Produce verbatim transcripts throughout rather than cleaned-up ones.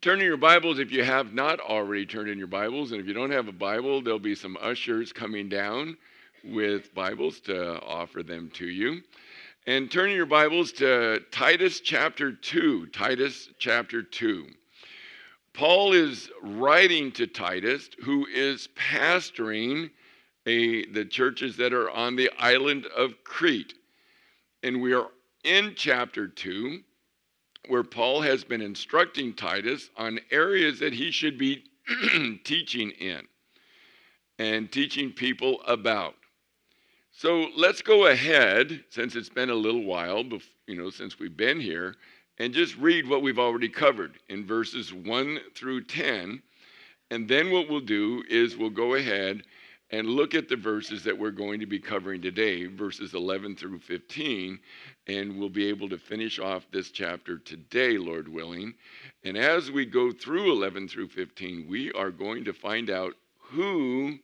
Turn in your Bibles if you have not already turned in your Bibles. And if you don't have a Bible, there'll be some ushers coming down with Bibles to offer them to you. And turn in your Bibles to Titus chapter two. Titus chapter two. Paul is writing to Titus, who is pastoring a, the churches that are on the island of Crete. And we are in chapter two, where Paul has been instructing Titus on areas that he should be teaching in and teaching people about. So let's go ahead, since it's been a little while, you know, since we've been here, and just read what we've already covered in verses one through ten. And then what we'll do is we'll go ahead and look at the verses that we're going to be covering today, verses eleven through fifteen, and we'll be able to finish off this chapter today, Lord willing. And as we go through eleven through fifteen, we are going to find out who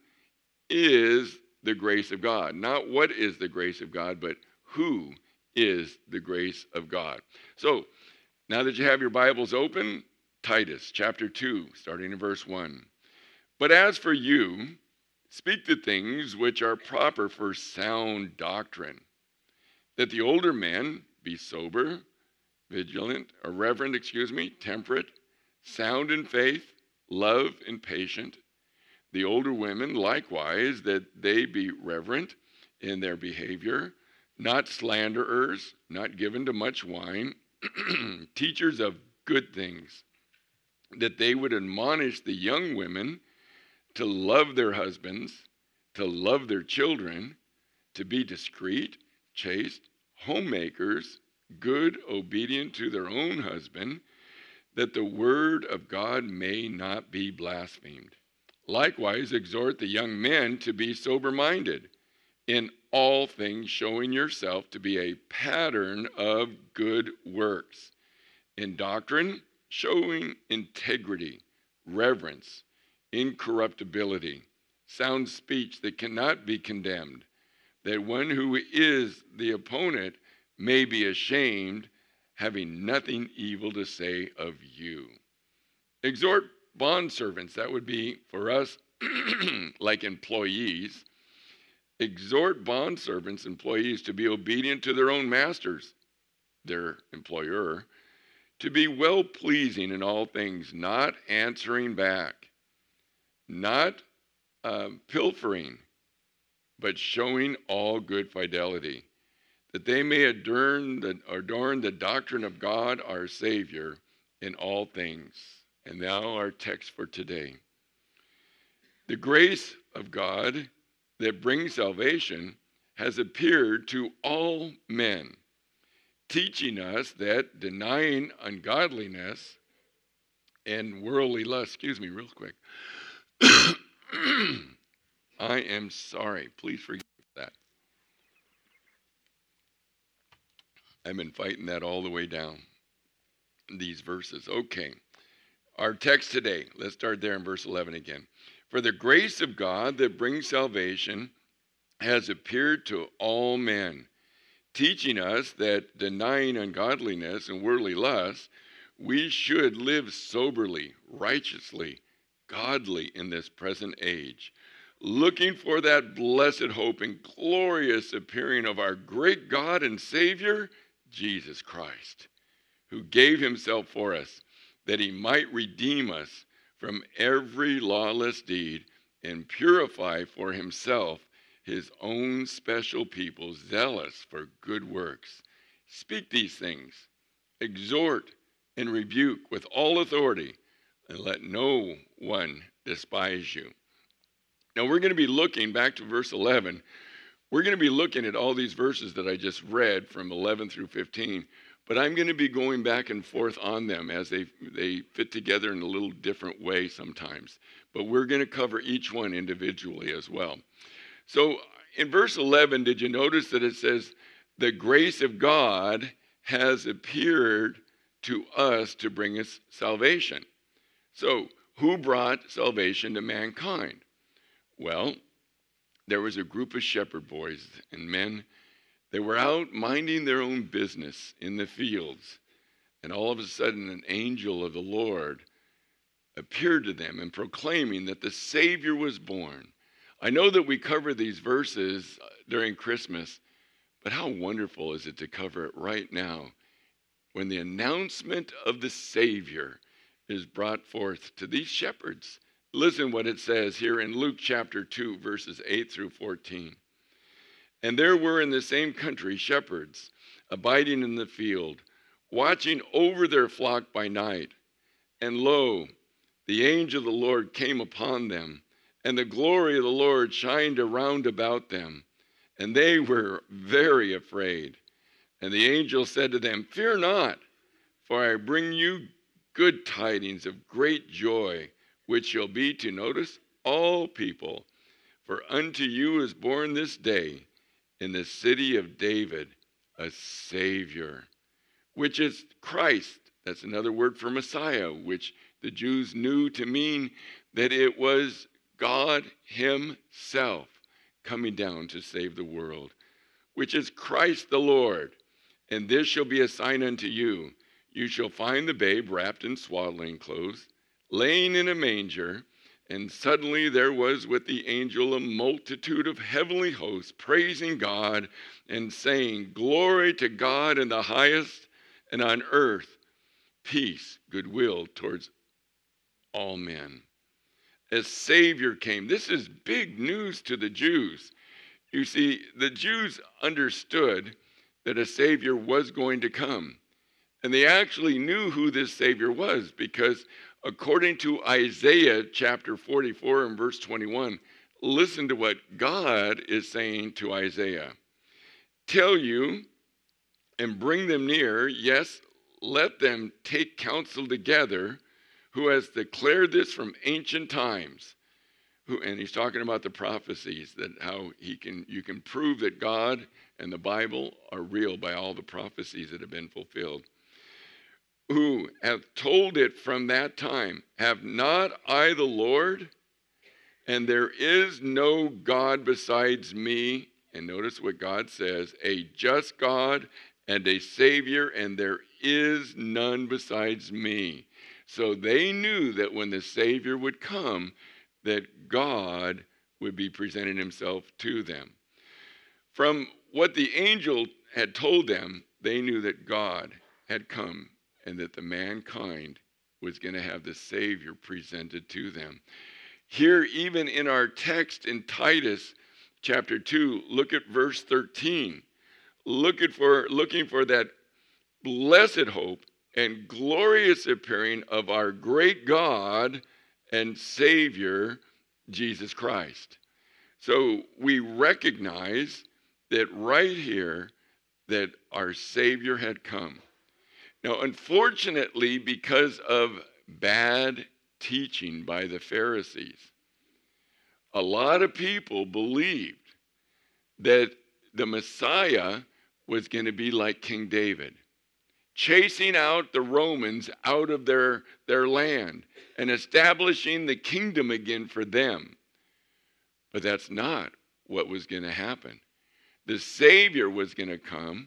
is the grace of God. Not what is the grace of God, but who is the grace of God. So, now that you have your Bibles open, Titus chapter two, starting in verse one. But as for you, speak the things which are proper for sound doctrine, that the older men be sober, vigilant, or reverent, excuse me, temperate, sound in faith, love, and patient. The older women likewise, that they be reverent in their behavior, not slanderers, not given to much wine, teachers of good things, that they would admonish the young women to love their husbands, to love their children, to be discreet, chaste, homemakers, good, obedient to their own husband, that the word of God may not be blasphemed. Likewise, exhort the young men to be sober-minded, in all things showing yourself to be a pattern of good works. In doctrine, showing integrity, reverence, incorruptibility, sound speech that cannot be condemned, that one who is the opponent may be ashamed, having nothing evil to say of you. Exhort bondservants, that would be for us like employees. Exhort bondservants, employees, to be obedient to their own masters, their employer, to be well-pleasing in all things, not answering back, not uh, pilfering, but showing all good fidelity, that they may adorn the, adorn the doctrine of God our Savior in all things. And now our text for today. The grace of God that brings salvation has appeared to all men, teaching us that denying ungodliness and worldly lust, excuse me real quick, I am sorry, please forgive that. I've been fighting that all the way down, these verses. Okay, our text today, let's start there in verse eleven again. For the grace of God that brings salvation has appeared to all men, teaching us that denying ungodliness and worldly lust, we should live soberly, righteously, godly in this present age, looking for that blessed hope and glorious appearing of our great God and Savior, Jesus Christ, who gave himself for us, that he might redeem us from every lawless deed and purify for himself his own special people, zealous for good works. Speak these things, exhort and rebuke with all authority, and let no one despise you. Now we're going to be looking back to verse eleven. We're going to be looking at all these verses that I just read from eleven through fifteen, but I'm going to be going back and forth on them as they, they fit together in a little different way sometimes. But we're going to cover each one individually as well. So in verse eleven, did you notice that it says, the grace of God has appeared to us to bring us salvation? So who brought salvation to mankind? Well, there was a group of shepherd boys and men. They were out minding their own business in the fields, and all of a sudden an angel of the Lord appeared to them and proclaiming that the Savior was born. I know that we cover these verses during Christmas, but how wonderful is it to cover it right now when the announcement of the Savior is brought forth to these shepherds. Listen what it says here in Luke chapter two, verses eight through fourteen. And there were in the same country shepherds abiding in the field, watching over their flock by night. And lo, the angel of the Lord came upon them, and the glory of the Lord shined around about them, and they were very afraid. And the angel said to them, Fear not, for I bring you good tidings of great joy, which shall be to, notice, all people. For unto you is born this day in the city of David a Savior, which is Christ. That's another word for Messiah, which the Jews knew to mean that it was God himself coming down to save the world, which is Christ the Lord. And this shall be a sign unto you. You shall find the babe wrapped in swaddling clothes, laying in a manger. And suddenly there was with the angel a multitude of heavenly hosts, praising God and saying, Glory to God in the highest, and on earth peace, goodwill towards all men. A Savior came. This is big news to the Jews. You see, the Jews understood that a Savior was going to come. And they actually knew who this Savior was, because according to Isaiah chapter forty-four and verse twenty-one, listen to what God is saying to Isaiah. Tell you and bring them near, yes, let them take counsel together, who has declared this from ancient times. Who, and he's talking about the prophecies, that how he can you can prove that God and the Bible are real by all the prophecies that have been fulfilled. Who have told it from that time, have not I the Lord? And there is no God besides me. And notice what God says, a just God and a Savior, and there is none besides me. So they knew that when the Savior would come, that God would be presenting himself to them. From what the angel had told them, they knew that God had come and that the mankind was going to have the Savior presented to them. Here, even in our text in Titus chapter two, look at verse thirteen. Look at for, looking for that blessed hope and glorious appearing of our great God and Savior, Jesus Christ. So we recognize that right here, that our Savior had come. Now, unfortunately, because of bad teaching by the Pharisees, a lot of people believed that the Messiah was going to be like King David, chasing out the Romans out of their, their land and establishing the kingdom again for them. But that's not what was going to happen. The Savior was going to come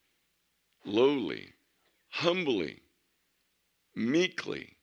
lowly, humbly, meekly,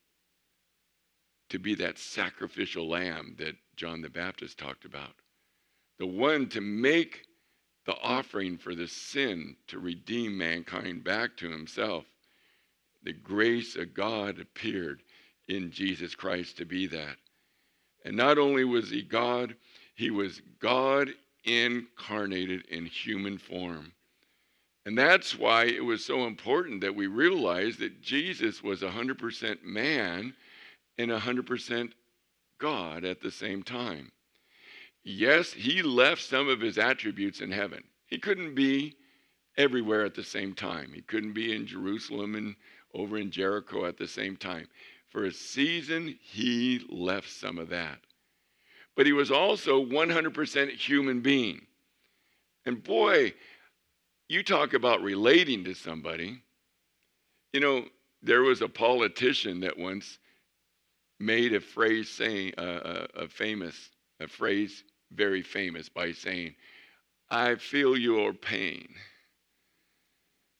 to be that sacrificial lamb that John the Baptist talked about. The one to make the offering for the sin, to redeem mankind back to himself. The grace of God appeared in Jesus Christ to be that. And not only was he God, he was God incarnated in human form. And that's why it was so important that we realize that Jesus was one hundred percent man and one hundred percent God at the same time. Yes, he left some of his attributes in heaven. He couldn't be everywhere at the same time. He couldn't be in Jerusalem and over in Jericho at the same time. For a season, he left some of that. But he was also one hundred percent human being. And boy, you talk about relating to somebody. You know, there was a politician that once made a phrase saying, uh, a, a famous, a phrase very famous by saying, I feel your pain.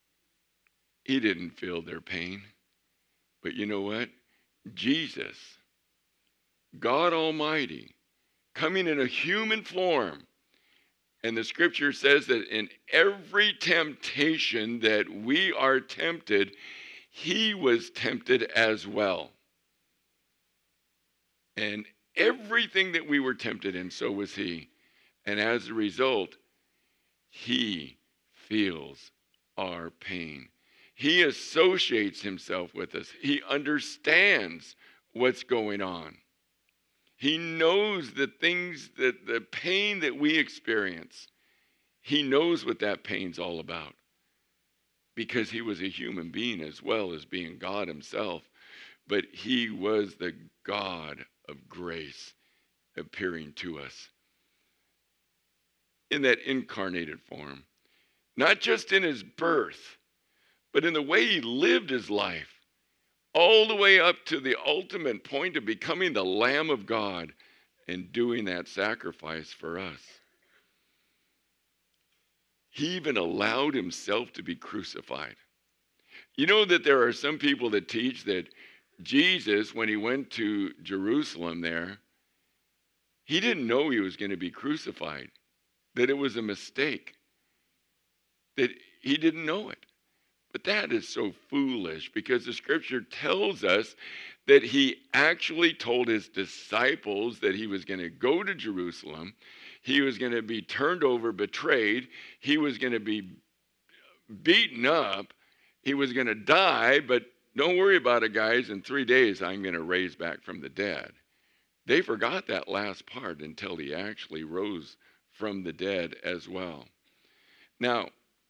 He didn't feel their pain. But you know what? Jesus God Almighty, coming in a human form. And the scripture says that in every temptation that we are tempted, he was tempted as well. And everything that we were tempted in, so was he. And as a result, he feels our pain. He associates himself with us. He understands what's going on. He knows the things, that the pain that we experience. He knows what that pain's all about. Because he was a human being as well as being God himself. But he was the God of grace appearing to us in that incarnated form. Not just in his birth, but in the way he lived his life. All the way up to the ultimate point of becoming the Lamb of God and doing that sacrifice for us. He even allowed himself to be crucified. You know that there are some people that teach that Jesus, when he went to Jerusalem there, he didn't know he was going to be crucified, that it was a mistake, that he didn't know it. But that is so foolish, because the scripture tells us that he actually told his disciples that he was going to go to Jerusalem. He was going to be turned over, betrayed. He was going to be beaten up. He was going to die, but don't worry about it, guys. In three days, I'm going to raise back from the dead. They forgot that last part until he actually rose from the dead as well. Now,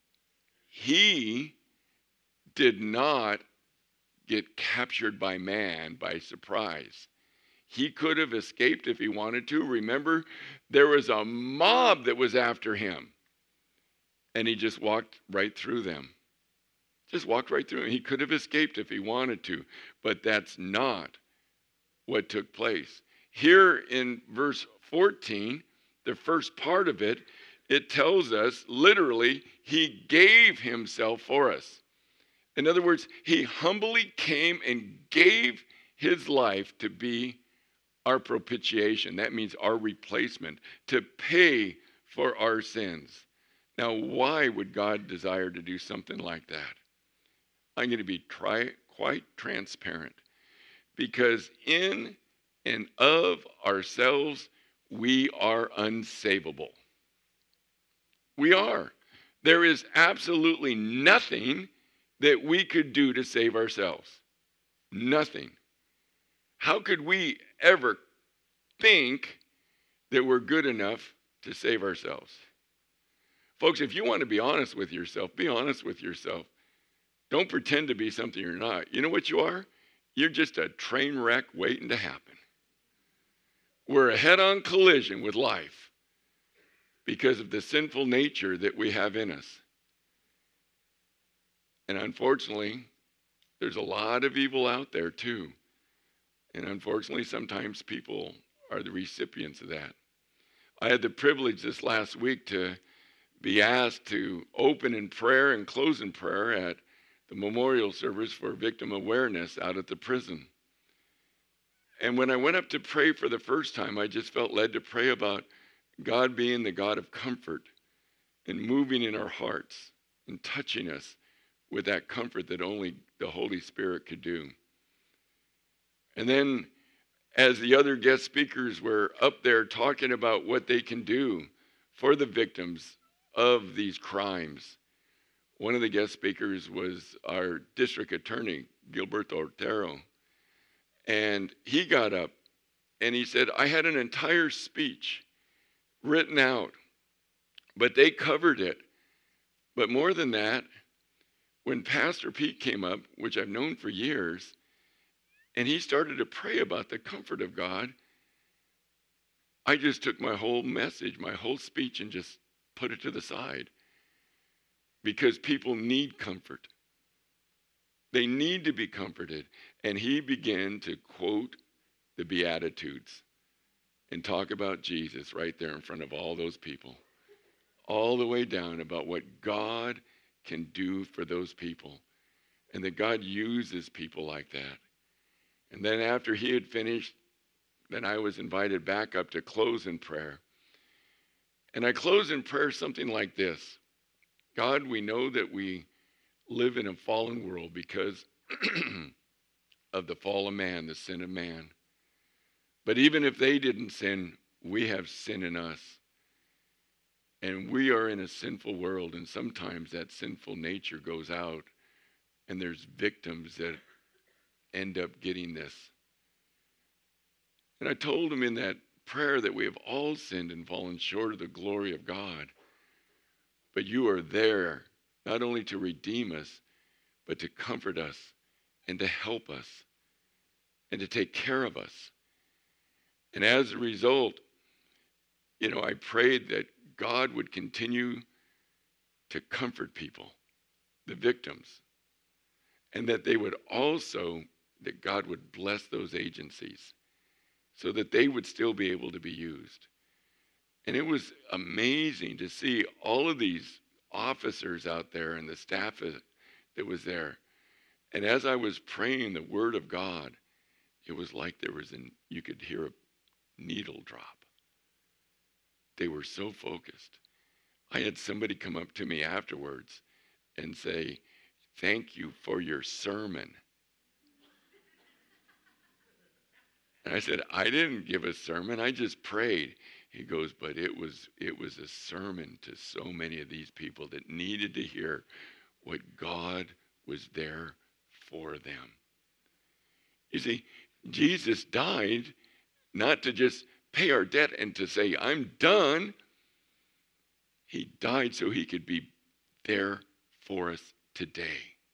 he did not get captured by man by surprise. He could have escaped if he wanted to. Remember, there was a mob that was after him. And he just walked right through them. Just walked right through them. He could have escaped if he wanted to. But that's not what took place. Here in verse fourteen, the first part of it, it tells us literally, he gave himself for us. In other words, he humbly came and gave his life to be our propitiation. That means our replacement, to pay for our sins. Now, why would God desire to do something like that? I'm going to be try, quite transparent. Because in and of ourselves, we are unsavable. We are. There is absolutely nothing that we could do to save ourselves. Nothing. How could we ever think that we're good enough to save ourselves? Folks, if you want to be honest with yourself, be honest with yourself. Don't pretend to be something you're not. You know what you are? You're just a train wreck waiting to happen. We're a head-on collision with life because of the sinful nature that we have in us. And unfortunately, there's a lot of evil out there too. And unfortunately, sometimes people are the recipients of that. I had the privilege this last week to be asked to open in prayer and close in prayer at the memorial service for victim awareness out at the prison. And when I went up to pray for the first time, I just felt led to pray about God being the God of comfort and moving in our hearts and touching us with that comfort that only the Holy Spirit could do. And then as the other guest speakers were up there talking about what they can do for the victims of these crimes, one of the guest speakers was our district attorney, Gilberto Otero. And he got up and he said, I had an entire speech written out, but they covered it. But more than that, when Pastor Pete came up, which I've known for years, and he started to pray about the comfort of God, I just took my whole message, my whole speech, and just put it to the side. Because people need comfort. They need to be comforted. And he began to quote the Beatitudes and talk about Jesus right there in front of all those people. All the way down about what God can do for those people. And that God uses people like that. And then after he had finished then I was invited back up to close in prayer. And I close in prayer something like this. God, we know that we live in a fallen world because of the fall of man, the sin of man. But even if they didn't sin, we have sin in us. And we are in a sinful world, and sometimes that sinful nature goes out, and there's victims that end up getting this. And I told him in that prayer that we have all sinned and fallen short of the glory of God. But you are there, not only to redeem us, but to comfort us and to help us and to take care of us. And as a result, you know, I prayed that God would continue to comfort people, the victims, and that they would also, that God would bless those agencies so that they would still be able to be used. And it was amazing to see all of these officers out there and the staff that was there. And as I was praying the word of God, it was like there was an, you could hear a needle drop. They were so focused. I had somebody come up to me afterwards and say, "Thank you for your sermon." And I said, "I didn't give a sermon, I just prayed." He goes, "But it was it was a sermon to so many of these people that needed to hear what God was there for them." You see, Jesus died not to just pay our debt and to say, "I'm done." He died so he could be there for us today.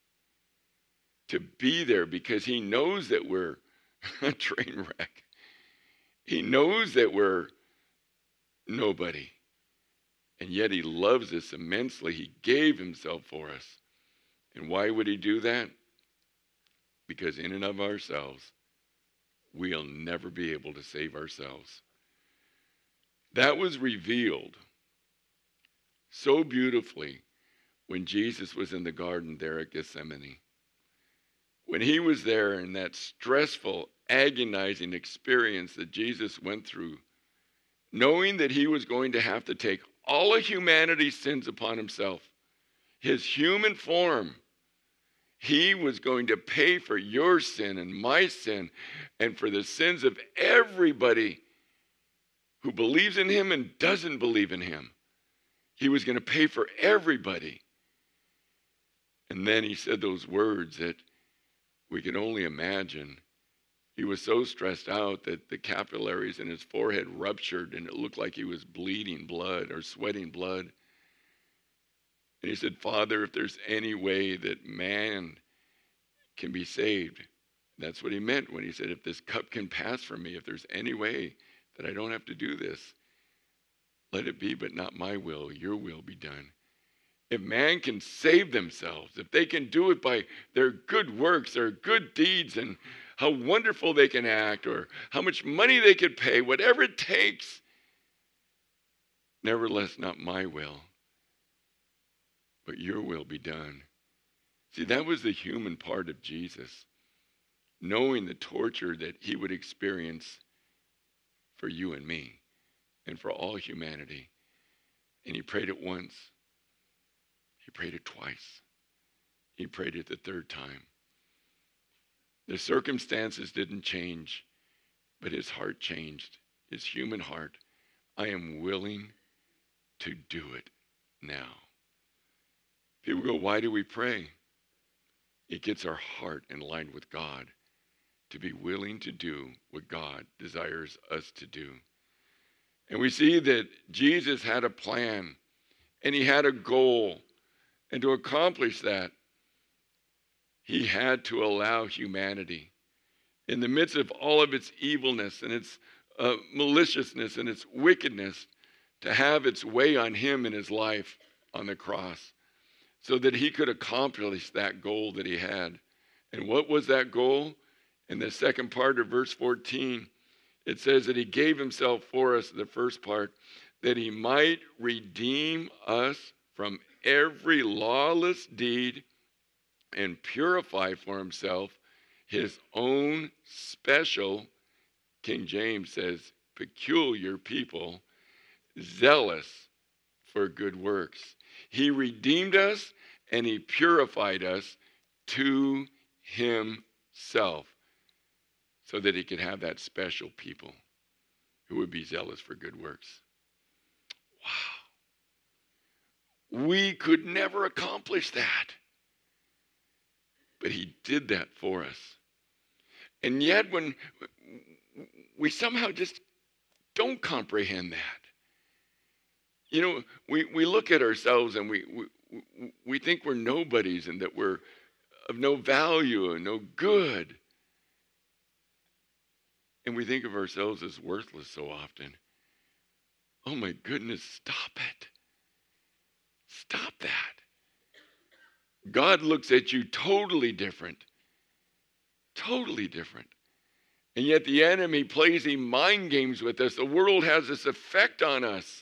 To be there because he knows that we're a train wreck. He knows that we're nobody. And yet he loves us immensely. He gave himself for us. And why would he do that? Because in and of ourselves, we'll never be able to save ourselves. That was revealed so beautifully when Jesus was in the garden there at Gethsemane. When he was there in that stressful, agonizing experience that Jesus went through, knowing that he was going to have to take all of humanity's sins upon himself, his human form, he was going to pay for your sin and my sin and for the sins of everybody who believes in him and doesn't believe in him. He was going to pay for everybody. And then he said those words that we can only imagine. He was so stressed out that the capillaries in his forehead ruptured and it looked like he was bleeding blood or sweating blood. And he said, "Father, if there's any way that man can be saved," that's what he meant when he said, "If this cup can pass from me, if there's any way that I don't have to do this, let it be, but not my will, your will be done." If man can save themselves, if they can do it by their good works, their good deeds, and how wonderful they can act, or how much money they could pay, whatever it takes, nevertheless, not my will, but your will be done. See, that was the human part of Jesus, knowing the torture that he would experience for you and me and for all humanity. And he prayed it once. He prayed it twice. He prayed it the third time. The circumstances didn't change, but his heart changed, his human heart. I am willing to do it now. People go, why do we pray? It gets our heart in line with God to be willing to do what God desires us to do. And we see that Jesus had a plan and he had a goal. And to accomplish that, he had to allow humanity, in the midst of all of its evilness and its uh, maliciousness and its wickedness, to have its way on him in his life on the cross, so that he could accomplish that goal that he had. And what was that goal? In the second part of verse fourteen, it says that he gave himself for us, the first part, that he might redeem us from every lawless deed and purify for himself his own special King James says, peculiar people, zealous for good works. He redeemed us and he purified us to himself so that he could have that special people who would be zealous for good works. Wow. We could never accomplish that. But he did that for us. And yet when we somehow just don't comprehend that. You know, we, we look at ourselves and we, we we think we're nobodies and that we're of no value and no good. And we think of ourselves as worthless so often. Oh my goodness, stop it. Stop that. God looks at you totally different. Totally different. And yet the enemy plays these mind games with us. The world has this effect on us.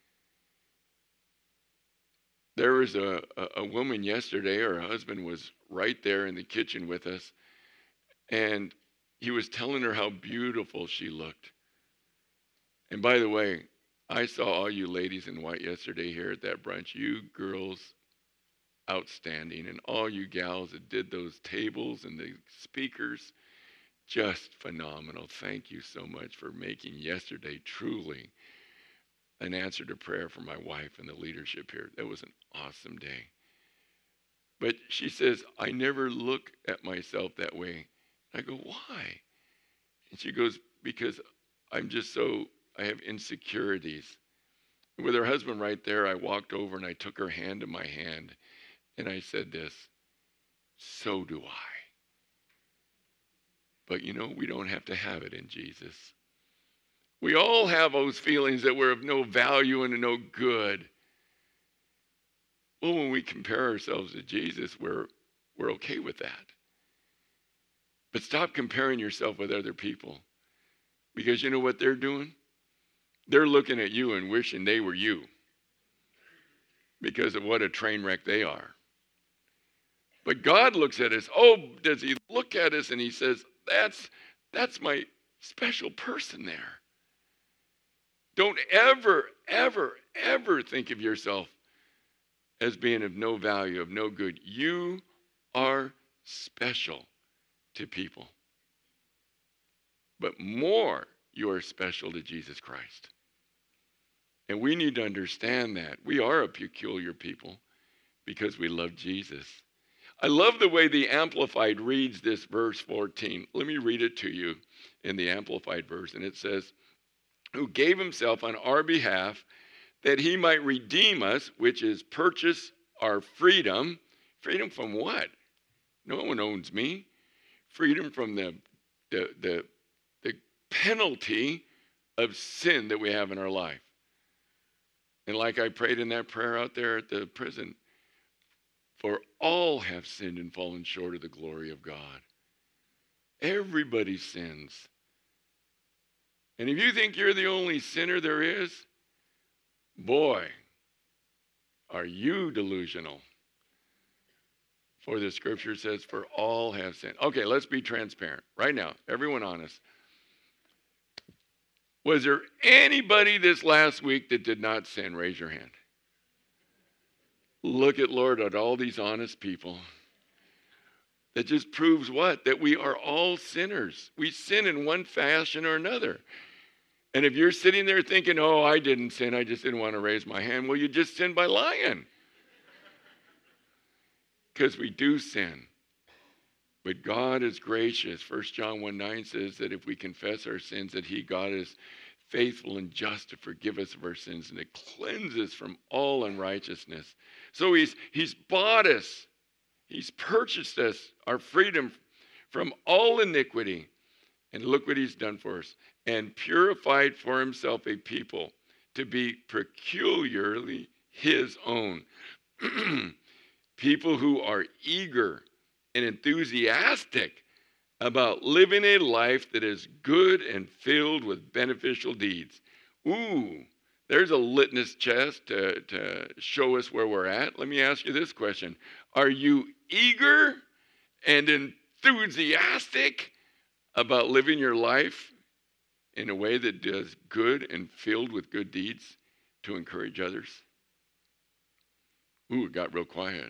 There was a, a, a woman yesterday, her husband was right there in the kitchen with us, and he was telling her how beautiful she looked. And by the way, I saw all you ladies in white yesterday here at that brunch. You girls, outstanding. And all you gals that did those tables and the speakers, just phenomenal. Thank you so much for making yesterday truly an answer to prayer for my wife and the leadership here. That was an awesome day. But she says, I never look at myself that way. I go, why? And she goes, because I'm just so, I have insecurities. And with her husband right there, I walked over and I took her hand in my hand. And I said this, so do I. But you know, we don't have to have it in Jesus. We all have those feelings that we're of no value and no good. Well, when we compare ourselves to Jesus, we're, we're okay with that. But stop comparing yourself with other people. Because you know what they're doing? They're looking at you and wishing they were you. Because of what a train wreck they are. But God looks at us. Oh, does he look at us and he says, that's, that's my special person there. Don't ever, ever, ever think of yourself as being of no value, of no good. You are special to people. But more, you are special to Jesus Christ. And we need to understand that. We are a peculiar people because we love Jesus. I love the way the Amplified reads this verse fourteen. Let me read it to you in the Amplified version. It says, who gave himself on our behalf that he might redeem us, which is purchase our freedom. Freedom from what? No one owns me. Freedom from the, the, the, the penalty of sin that we have in our life. And like I prayed in that prayer out there at the prison, for all have sinned and fallen short of the glory of God. Everybody sins. And if you think you're the only sinner there is, boy, are you delusional. For the scripture says, for all have sinned. Okay, let's be transparent. Right now, everyone honest. Was there anybody this last week that did not sin? Raise your hand. Look at Lord, at all these honest people. That just proves what? That we are all sinners. We sin in one fashion or another. And if you're sitting there thinking, oh, I didn't sin, I just didn't want to raise my hand. Well, you just sinned by lying. Because we do sin. But God is gracious. First John one nine says that if we confess our sins, that he, God, is faithful and just to forgive us of our sins and to cleanse us from all unrighteousness. So he's, he's bought us. He's purchased us, our freedom from all iniquity. And look what he's done for us. And purified for himself a people to be peculiarly his own. People who are eager and enthusiastic about living a life that is good and filled with beneficial deeds. Ooh, there's a litmus test to, to show us where we're at. Let me ask you this question. Are you eager and enthusiastic about living your life in a way that does good and filled with good deeds to encourage others? Ooh, it got real quiet.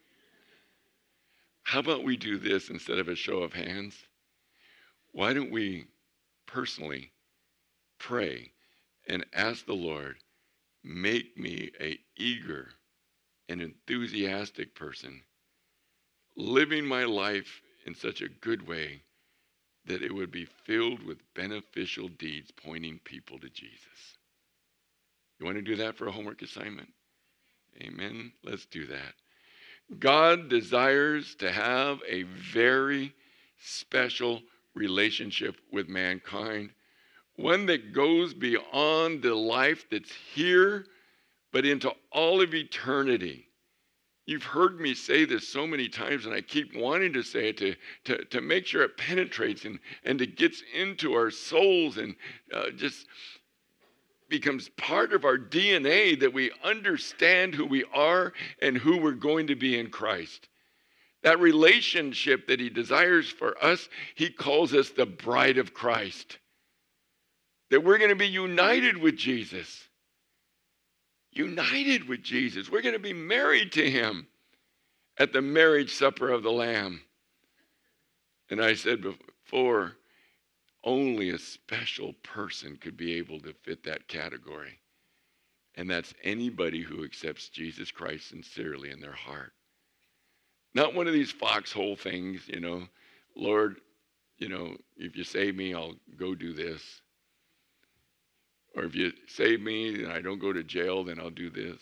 How about we do this instead of a show of hands? Why don't we personally pray and ask the Lord, make me a eager and enthusiastic person, living my life in such a good way that it would be filled with beneficial deeds pointing people to Jesus. You want to do that for a homework assignment? Amen. Let's do that. God desires to have a very special relationship with mankind, one that goes beyond the life that's here, but into all of eternity. You've heard me say this so many times, and I keep wanting to say it to, to, to make sure it penetrates and, and it gets into our souls and uh, just becomes part of our D N A, that we understand who we are and who we're going to be in Christ. That relationship that he desires for us, he calls us the bride of Christ. That we're going to be united with Jesus. United with Jesus. We're going to be married to him at the marriage supper of the Lamb. And I said before, only a special person could be able to fit that category. And that's anybody who accepts Jesus Christ sincerely in their heart. Not one of these foxhole things, you know, Lord, you know, if you save me, I'll go do this. Or if you save me and I don't go to jail, then I'll do this.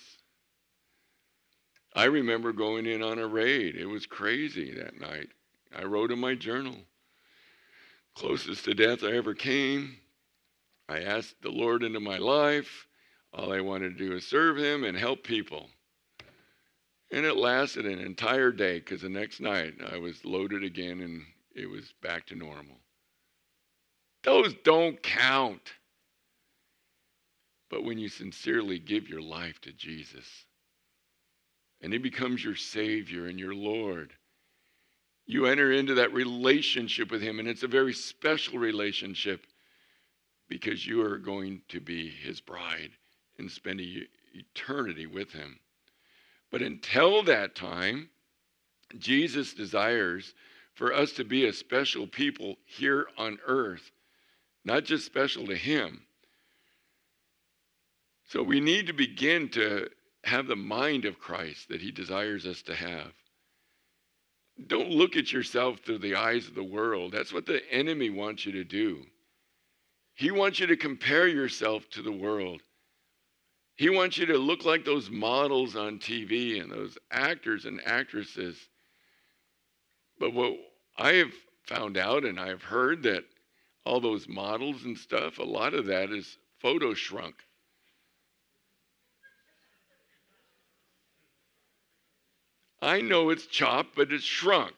I remember going in on a raid. It was crazy that night. I wrote in my journal, closest to death I ever came. I asked the Lord into my life. All I wanted to do is serve him and help people. And it lasted an entire day, because the next night I was loaded again and it was back to normal. Those don't count. But when you sincerely give your life to Jesus and he becomes your Savior and your Lord, you enter into that relationship with him, and it's a very special relationship because you are going to be his bride and spend eternity with him. But until that time, Jesus desires for us to be a special people here on earth, not just special to him. So we need to begin to have the mind of Christ that he desires us to have. Don't look at yourself through the eyes of the world. That's what the enemy wants you to do. He wants you to compare yourself to the world. He wants you to look like those models on T V and those actors and actresses. But what I have found out, and I've heard, that all those models and stuff, a lot of that is photo shrunk. I know it's chopped, but it's shrunk.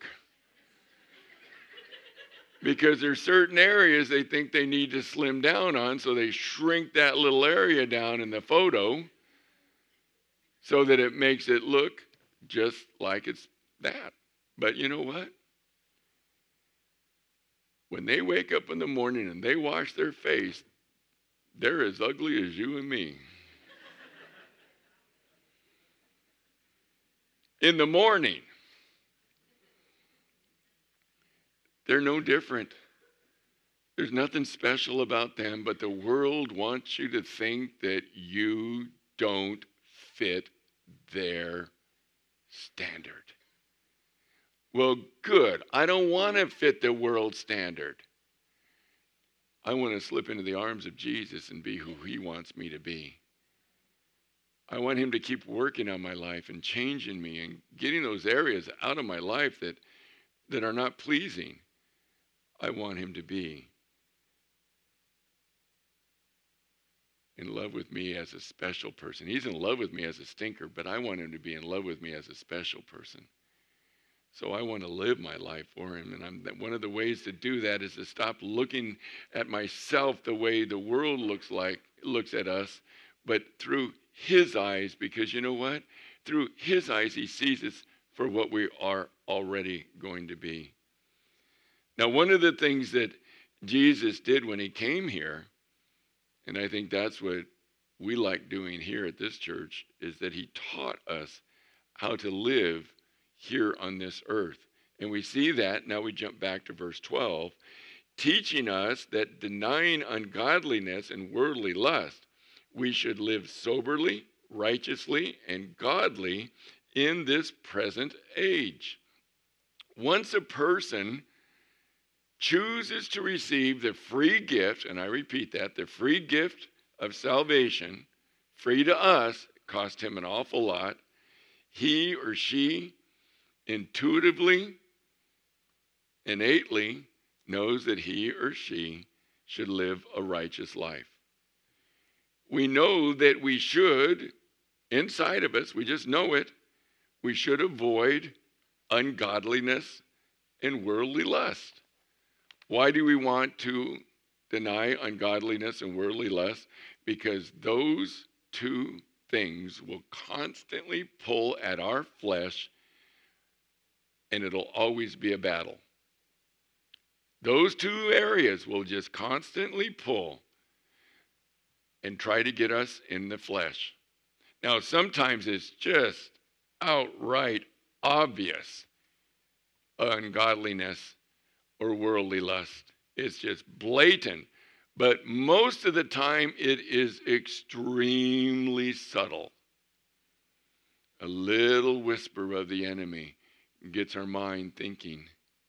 Because there's certain areas they think they need to slim down on, so they shrink that little area down in the photo so that it makes it look just like it's that. But you know what? When they wake up in the morning and they wash their face, they're as ugly as you and me. In the morning, they're no different. There's nothing special about them, but the world wants you to think that you don't fit their standard. Well, good. I don't want to fit the world standard. I want to slip into the arms of Jesus and be who he wants me to be. I want him to keep working on my life and changing me and getting those areas out of my life that, that are not pleasing. I want him to be in love with me as a special person. He's in love with me as a stinker, but I want him to be in love with me as a special person. So I want to live my life for him. And I'm, one of the ways to do that is to stop looking at myself the way the world looks like looks at us, but through his eyes, because you know what? Through his eyes, he sees us for what we are already going to be. Now, one of the things that Jesus did when he came here, and I think that's what we like doing here at this church, is that he taught us how to live here on this earth. And we see that, now we jump back to verse twelve, teaching us that denying ungodliness and worldly lust, we should live soberly, righteously, and godly in this present age. Once a person chooses to receive the free gift, and I repeat that, the free gift of salvation, free to us, it cost him an awful lot, he or she intuitively, innately knows that he or she should live a righteous life. We know that we should, inside of us, we just know it, we should avoid ungodliness and worldly lust. Why do we want to deny ungodliness and worldly lust? Because those two things will constantly pull at our flesh, and it'll always be a battle. Those two areas will just constantly pull and try to get us in the flesh. Now, sometimes it's just outright obvious ungodliness or worldly lust. It's just blatant. But most of the time, it is extremely subtle. A little whisper of the enemy gets our mind thinking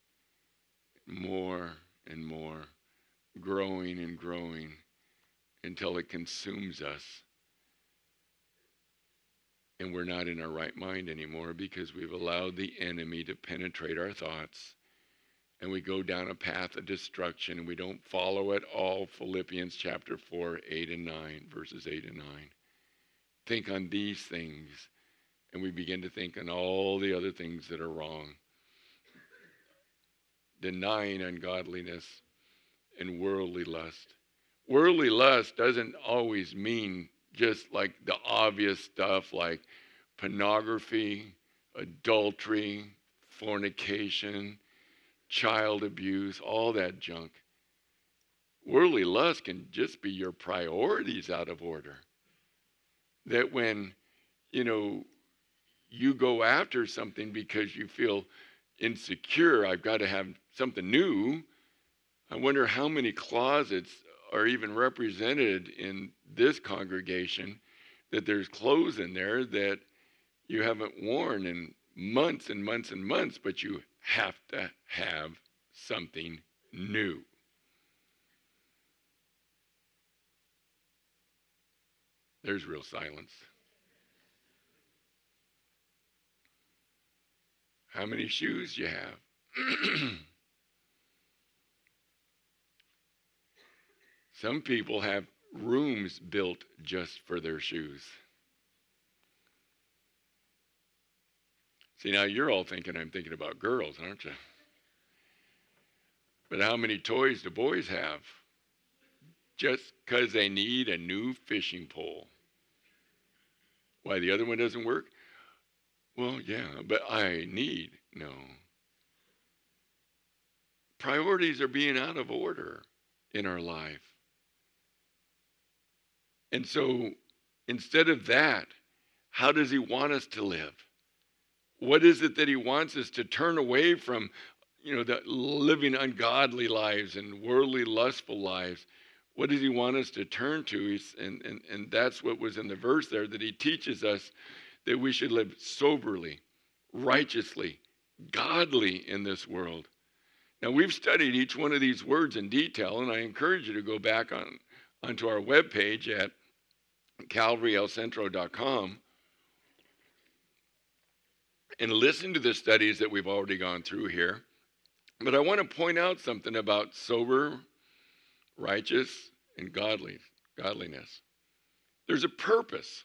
more and more, growing and growing until it consumes us. And we're not in our right mind anymore because we've allowed the enemy to penetrate our thoughts. And we go down a path of destruction, and we don't follow at all Philippians chapter four, eight and nine, verses eight and nine. Think on these things, and we begin to think on all the other things that are wrong. Denying ungodliness and worldly lust. Worldly lust doesn't always mean just like the obvious stuff like pornography, adultery, fornication, child abuse, all that junk. Worldly lust can just be your priorities out of order. That when, you know, you go after something because you feel insecure, I've got to have something new. I wonder how many closets are even represented in this congregation, that there's clothes in there that you haven't worn in months and months and months, but you have to have something new. There's real silence. How many shoes you have? Some people have rooms built just for their shoes. See, now you're all thinking I'm thinking about girls, aren't you? But how many toys do boys have? Just because they need a new fishing pole. Why, the other one doesn't work? Well, yeah, but I need, no. Priorities are being out of order in our life. And so, instead of that, how does he want us to live? What is it that he wants us to turn away from, you know, the living ungodly lives and worldly lustful lives? What does he want us to turn to? He's, and, and, and that's what was in the verse there, that he teaches us that we should live soberly, righteously, godly in this world. Now, we've studied each one of these words in detail, and I encourage you to go back on onto our webpage at calvary el centro dot com and listen to the studies that we've already gone through here. But I want to point out something about sober, righteous, and godly, godliness. There's a purpose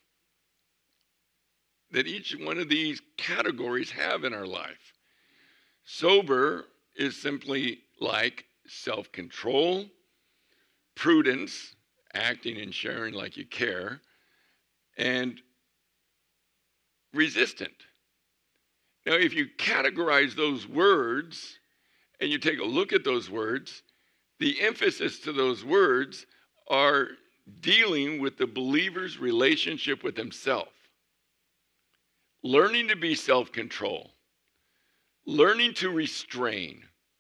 that each one of these categories have in our life. Sober is simply like self-control, prudence, acting and sharing like you care, and resistant. Now, if you categorize those words and you take a look at those words, the emphasis to those words are dealing with the believer's relationship with himself. Learning to be self-control. Learning to restrain.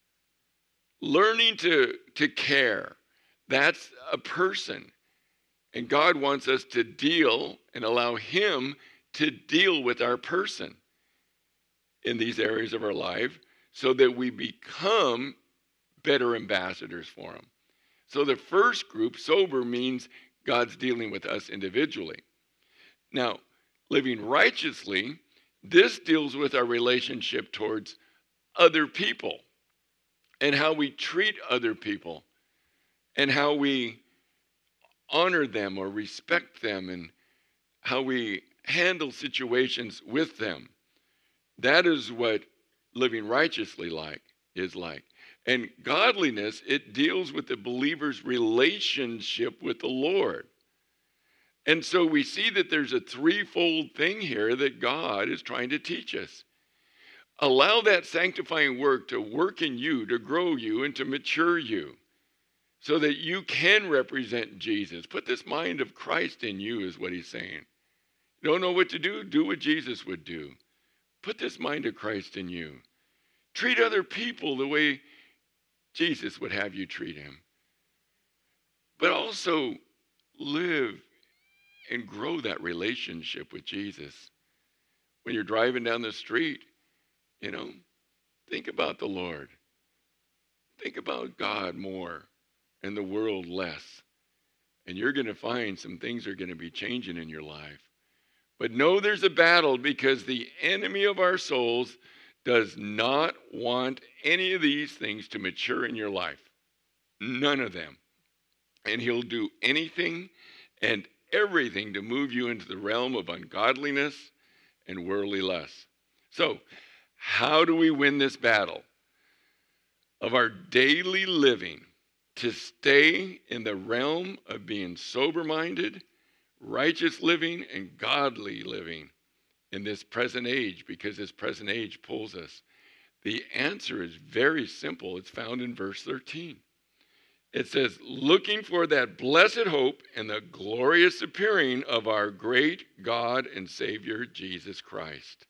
Learning to, to care. That's a person. And God wants us to deal and allow him to deal with our person in these areas of our life so that we become better ambassadors for him. So the first group, sober, means God's dealing with us individually. Now, living righteously, this deals with our relationship towards other people and how we treat other people and how we honor them or respect them and how we handle situations with them. That is what living righteously like is like. And godliness, it deals with the believer's relationship with the Lord. And so we see that there's a threefold thing here that God is trying to teach us. Allow that sanctifying work to work in you, to grow you, and to mature you so that you can represent Jesus. Put this mind of Christ in you is what he's saying. You don't know what to do? Do what Jesus would do. Put this mind of Christ in you. Treat other people the way Jesus would have you treat him. But also live and grow that relationship with Jesus. When you're driving down the street, you know, think about the Lord. Think about God more and the world less. And you're going to find some things are going to be changing in your life. But know there's a battle because the enemy of our souls does not want any of these things to mature in your life. None of them. And he'll do anything and everything to move you into the realm of ungodliness and worldly lust. So, how do we win this battle of our daily living to stay in the realm of being sober-minded, righteous living, and godly living in this present age, because this present age pulls us? The answer is very simple. It's found in verse thirteen. It says, looking for that blessed hope and the glorious appearing of our great God and Savior, Jesus Christ.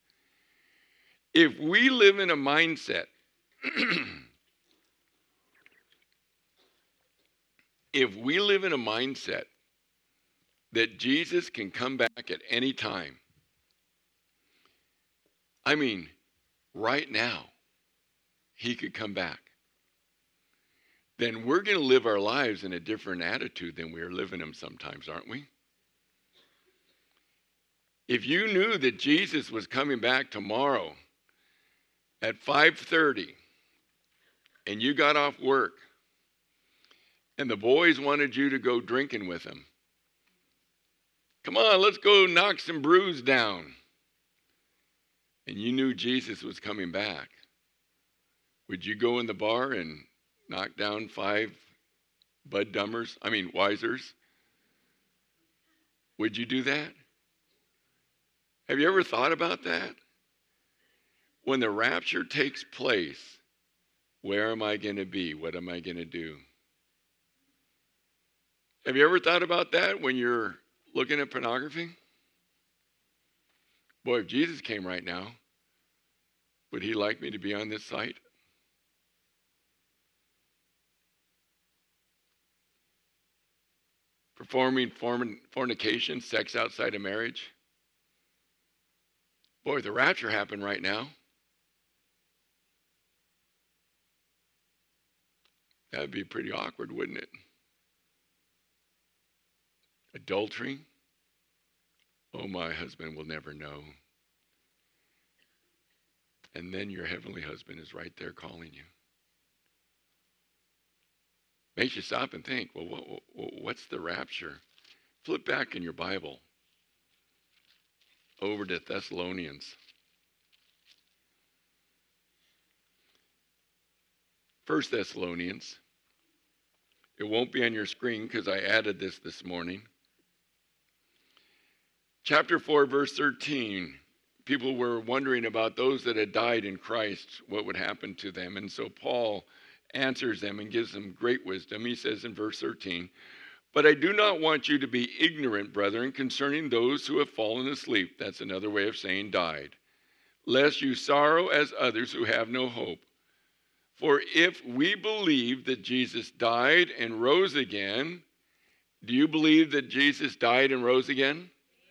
If we live in a mindset, if we live in a mindset that Jesus can come back at any time, I mean, right now, he could come back, then we're going to live our lives in a different attitude than we are living them sometimes, aren't we? If you knew that Jesus was coming back tomorrow at five thirty and you got off work and the boys wanted you to go drinking with them, come on, let's go knock some brews down, and you knew Jesus was coming back, would you go in the bar and knock down five Bud Dummers, I mean Wisers? Would you do that? Have you ever thought about that? When the rapture takes place, where am I going to be? What am I going to do? Have you ever thought about that when you're looking at pornography? Boy, if Jesus came right now, would he like me to be on this site? Performing fornication, sex outside of marriage. Boy, if the rapture happened right now, that would be pretty awkward, wouldn't it? Adultery. Oh, my husband will never know. And then your heavenly husband is right there calling you. Makes you stop and think, well, what, what, what's the rapture? Flip back in your Bible over to Thessalonians. First Thessalonians. It won't be on your screen because I added this this morning. Chapter four, verse thirteen. People were wondering about those that had died in Christ, what would happen to them. And so Paul answers them and gives them great wisdom. He says in verse thirteen, "But I do not want you to be ignorant, brethren, concerning those who have fallen asleep." That's another way of saying died. "Lest you sorrow as others who have no hope. For if we believe that Jesus died and rose again," do you believe that Jesus died and rose again?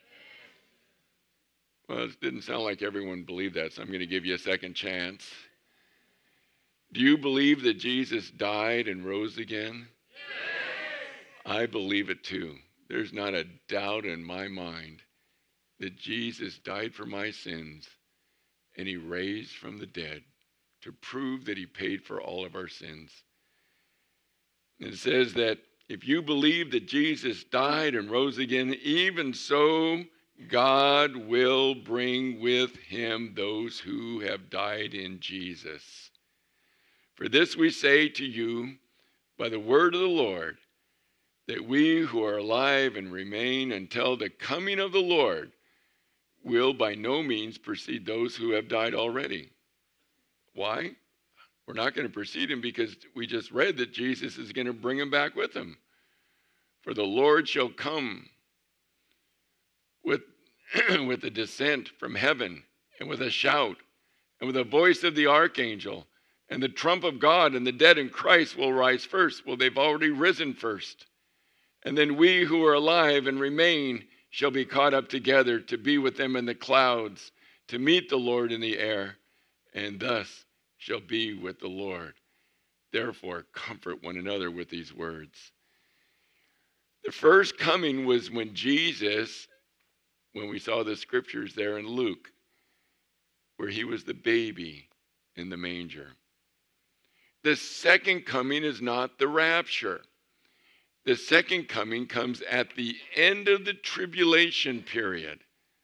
Well, it didn't sound like everyone believed that, so I'm going to give you a second chance. Do you believe that Jesus died and rose again? I believe it too. There's not a doubt in my mind that Jesus died for my sins and he raised from the dead to prove that he paid for all of our sins. And it says that if you believe that Jesus died and rose again, even so God will bring with him those who have died in Jesus. For this we say to you by the word of the Lord, that we who are alive and remain until the coming of the Lord will by no means precede those who have died already. Why? We're not going to precede him because we just read that Jesus is going to bring him back with him. For the Lord shall come with, with a descent from heaven, and with a shout, and with the voice of the archangel, and the trump of God, and the dead in Christ will rise first. Well, they've already risen first. And then we who are alive and remain shall be caught up together to be with them in the clouds, to meet the Lord in the air, and thus shall be with the Lord. Therefore, comfort one another with these words. The first coming was when Jesus, when we saw the scriptures there in Luke, where he was the baby in the manger. The second coming is not the rapture. The second coming comes at the end of the tribulation period.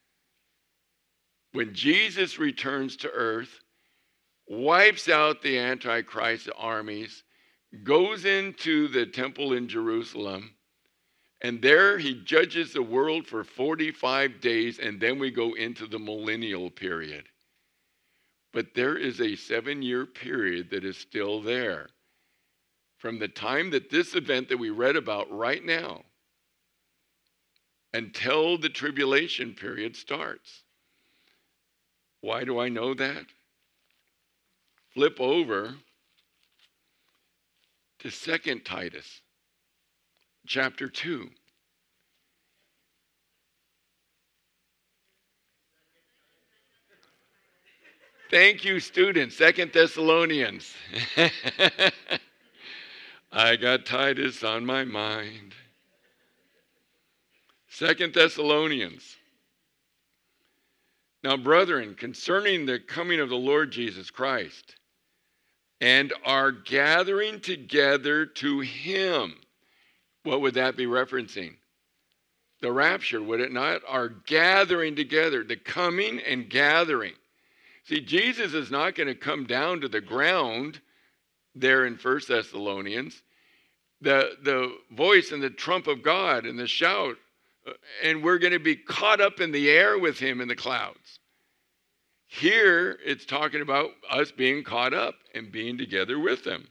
When Jesus returns to earth, wipes out the Antichrist armies, goes into the temple in Jerusalem, and there he judges the world for forty-five days, and then we go into the millennial period. But there is a seven-year period that is still there. From the time that this event that we read about right now until the tribulation period starts. Why do I know that? Flip over to Second Titus, chapter two. Thank you, students. Second Thessalonians. I got Titus on my mind. Second Thessalonians. Now, brethren, concerning the coming of the Lord Jesus Christ and our gathering together to him, what would that be referencing? The rapture, would it not? Our gathering together, the coming and gathering. See, Jesus is not going to come down to the ground there in First Thessalonians. The, the voice and the trump of God and the shout, and we're going to be caught up in the air with him in the clouds. Here, it's talking about us being caught up and being together with him.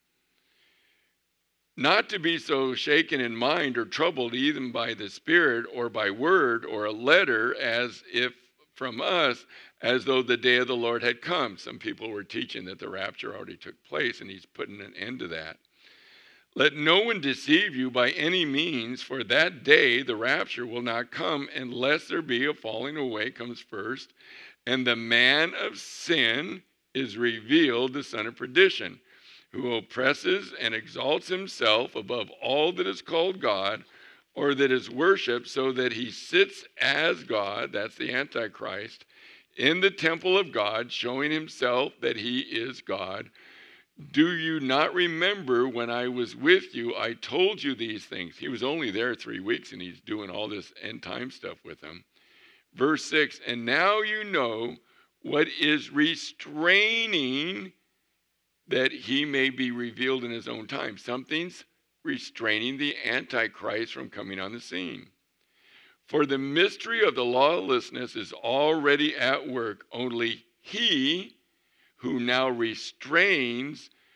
Not to be so shaken in mind or troubled even by the Spirit or by word or a letter as if from us, as though the day of the Lord had come. Some people were teaching that the rapture already took place, and he's putting an end to that. Let no one deceive you by any means, for that day, the rapture, will not come unless there be a falling away comes first, and the man of sin is revealed, the son of perdition, who oppresses and exalts himself above all that is called God, or that is worshipped, so that he sits as God, that's the Antichrist, in the temple of God, showing himself that he is God. Do you not remember when I was with you, I told you these things? He was only there three weeks, and he's doing all this end time stuff with them. Verse six, and now you know what is restraining that he may be revealed in his own time. Something's restraining the Antichrist from coming on the scene. For the mystery of the lawlessness is already at work. Only he who now restrains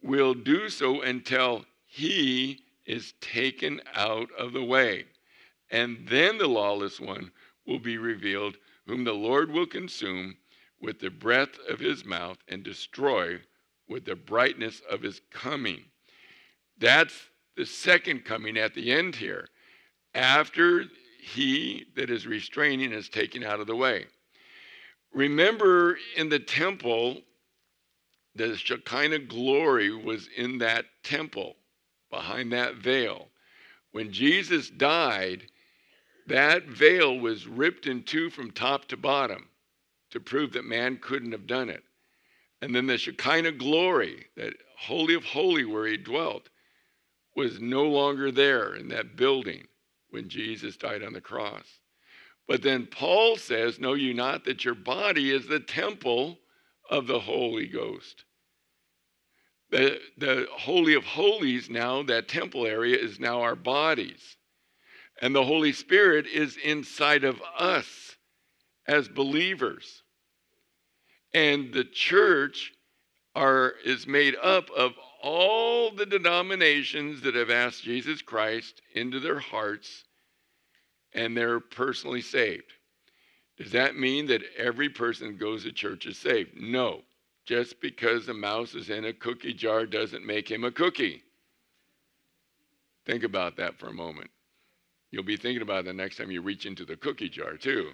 will do so until he is taken out of the way. And then the lawless one will be revealed, whom the Lord will consume with the breath of his mouth and destroy with the brightness of his coming. That's the second coming at the end here, after he that is restraining is taken out of the way. Remember, in the temple, the Shekinah glory was in that temple, behind that veil. When Jesus died, that veil was ripped in two from top to bottom to prove that man couldn't have done it. And then the Shekinah glory, that Holy of Holies where he dwelt, was no longer there in that building when Jesus died on the cross. But then Paul says, know you not that your body is the temple of the Holy Ghost. The, the Holy of Holies now, that temple area, is now our bodies. And the Holy Spirit is inside of us as believers. And the church are, is made up of all the denominations that have asked Jesus Christ into their hearts, and they're personally saved. Does that mean that every person who goes to church is saved? No. Just because a mouse is in a cookie jar doesn't make him a cookie. Think about that for a moment. You'll be thinking about it the next time you reach into the cookie jar too.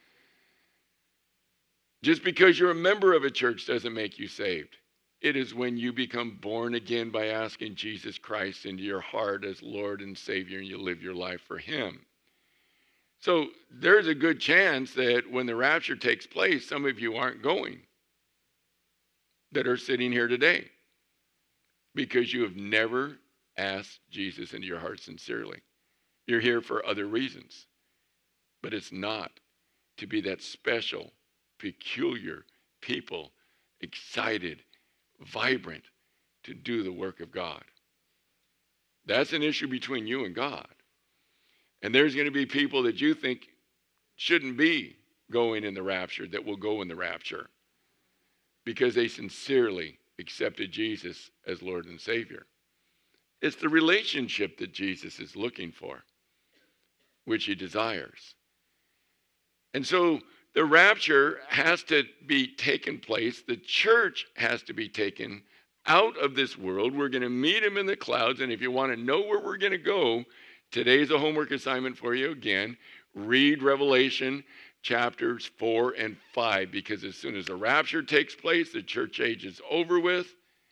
Just because you're a member of a church doesn't make you saved. It is when you become born again by asking Jesus Christ into your heart as Lord and Savior, and you live your life for him. So there's a good chance that when the rapture takes place, some of you aren't going, that are sitting here today, because you have never asked Jesus into your heart sincerely. You're here for other reasons, but it's not to be that special, peculiar people, excited, vibrant to do the work of God. That's an issue between you and God. And there's going to be people that you think shouldn't be going in the rapture that will go in the rapture because they sincerely accepted Jesus as Lord and Savior. It's the relationship that Jesus is looking for, which he desires. And so the rapture has to be taken place. The church has to be taken out of this world. We're going to meet him in the clouds. And if you want to know where we're going to go, today's a homework assignment for you again. Read Revelation chapters four and five, because as soon as the rapture takes place, the church age is over with.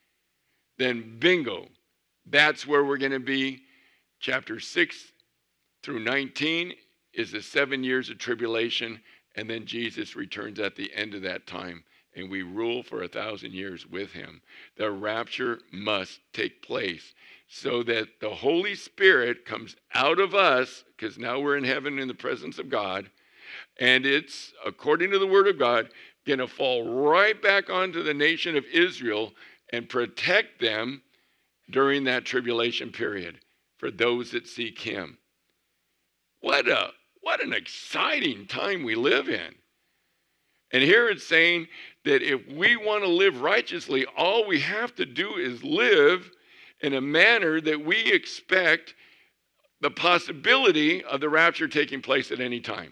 Then bingo, that's where we're going to be. Chapter six through nineteen is the seven years of tribulation. And then Jesus returns at the end of that time, and we rule for a thousand years with him. The rapture must take place so that the Holy Spirit comes out of us, because now we're in heaven in the presence of God, and it's, according to the Word of God, going to fall right back onto the nation of Israel and protect them during that tribulation period for those that seek him. What a What an exciting time we live in. And here it's saying that if we want to live righteously, all we have to do is live in a manner that we expect the possibility of the rapture taking place at any time.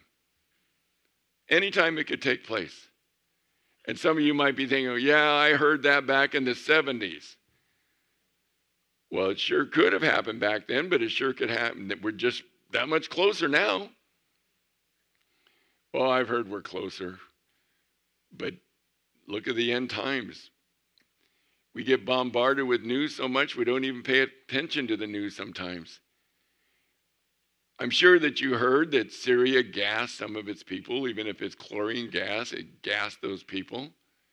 Anytime it could take place. And some of you might be thinking, oh, yeah, I heard that back in the seventies. Well, it sure could have happened back then, but it sure could happen. That we're just that much closer now. Well, I've heard we're closer, but look at the end times. We get bombarded with news so much we don't even pay attention to the news sometimes. I'm sure that you heard that Syria gassed some of its people, even if it's chlorine gas, it gassed those people.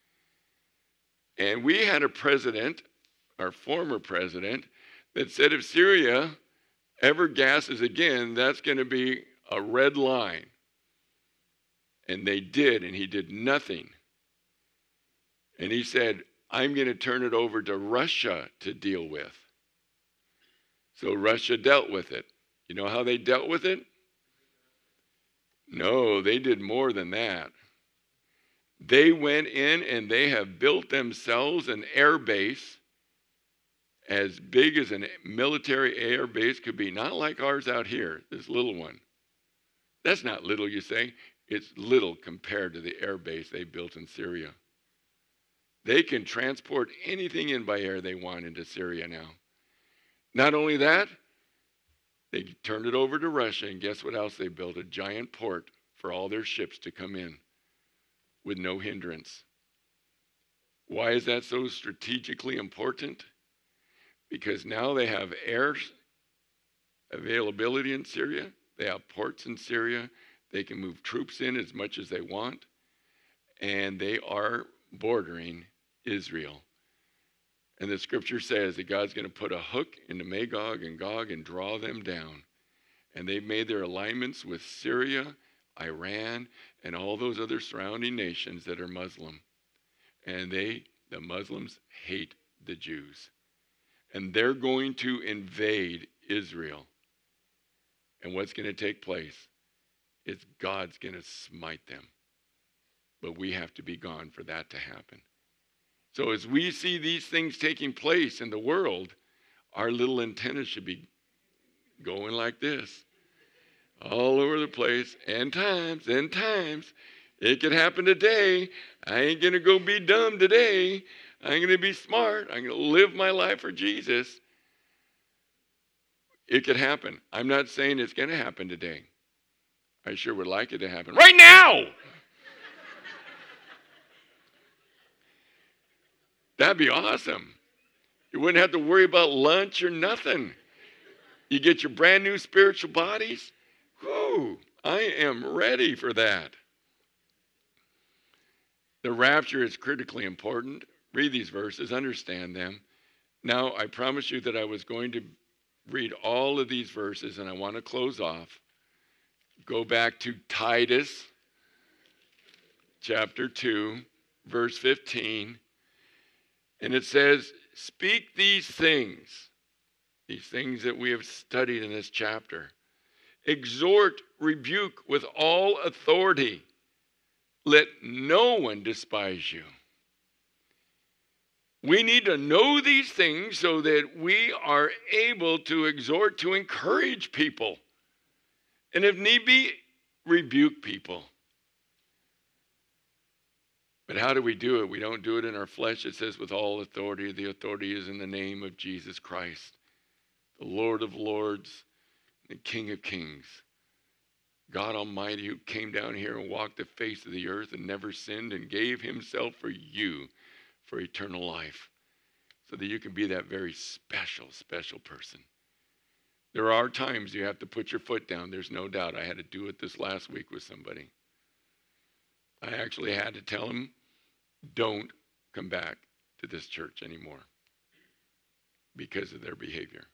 And we had a president, our former president, that said if Syria ever gasses again, that's going to be a red line. And they did, and he did nothing. And he said, I'm going to turn it over to Russia to deal with. So Russia dealt with it. You know how they dealt with it? No, they did more than that. They went in and they have built themselves an air base as big as a military air base could be, not like ours out here, this little one. That's not little, you say. It's little compared to the air base they built in Syria. They can transport anything in by air they want into Syria now. Not only that, they turned it over to Russia, and guess what else they built? A giant port for all their ships to come in with no hindrance. Why is that so strategically important? Because now they have air availability in Syria. They have ports in Syria. They can move troops in as much as they want. And they are bordering Israel. And the scripture says that God's going to put a hook into Magog and Gog and draw them down. And they've made their alignments with Syria, Iran, and all those other surrounding nations that are Muslim. And they, the Muslims, hate the Jews. And they're going to invade Israel. And what's going to take place? It's God's going to smite them. But we have to be gone for that to happen. So as we see these things taking place in the world, our little antennas should be going like this. All over the place. End times, end times. It could happen today. I ain't going to go be dumb today. I'm going to be smart. I'm going to live my life for Jesus. It could happen. I'm not saying it's going to happen today. I sure would like it to happen right now. That'd be awesome. You wouldn't have to worry about lunch or nothing. You get your brand new spiritual bodies. Whew, I am ready for that. The rapture is critically important. Read these verses, understand them. Now, I promised you that I was going to read all of these verses, and I want to close off. Go back to Titus chapter two, verse fifteen. And it says, speak these things, these things that we have studied in this chapter. Exhort, rebuke with all authority. Let no one despise you. We need to know these things so that we are able to exhort, to encourage people. And if need be, rebuke people. But how do we do it? We don't do it in our flesh. It says with all authority. The authority is in the name of Jesus Christ, the Lord of lords, the King of kings. God Almighty, who came down here and walked the face of the earth and never sinned and gave himself for you for eternal life so that you can be that very special, special person. There are times you have to put your foot down. There's no doubt. I had to do it this last week with somebody. I actually had to tell him, don't come back to this church anymore because of their behavior.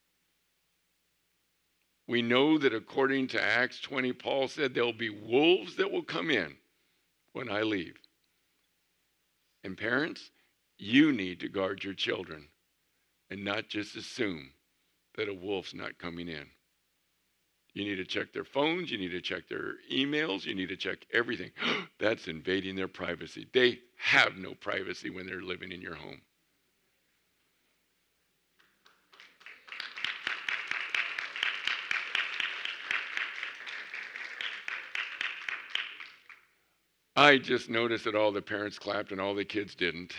We know that according to Acts twenty, Paul said there'll be wolves that will come in when I leave. And parents, you need to guard your children and not just assume that a wolf's not coming in. You need to check their phones. You need to check their emails. You need to check everything. That's invading their privacy. They have no privacy when they're living in your home. I just noticed that all the parents clapped and all the kids didn't.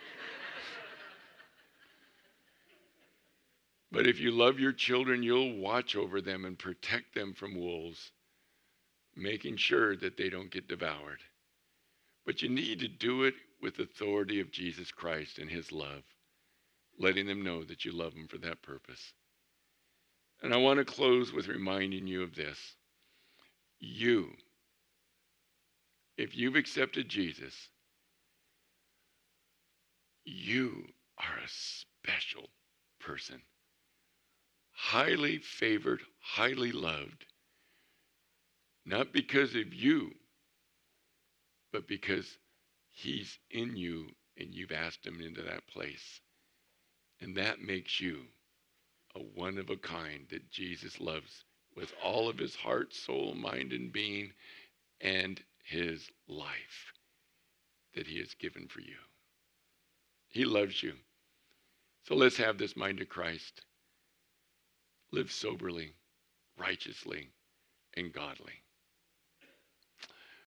But if you love your children, you'll watch over them and protect them from wolves, making sure that they don't get devoured. But you need to do it with the authority of Jesus Christ and his love, letting them know that you love them for that purpose. And I want to close with reminding you of this. You, if you've accepted Jesus, you are a special person. Highly favored, highly loved. Not because of you, but because he's in you and you've asked him into that place. And that makes you a one of a kind that Jesus loves with all of his heart, soul, mind, and being, and his life that he has given for you. He loves you. So let's have this mind of Christ. Live soberly, righteously, and godly.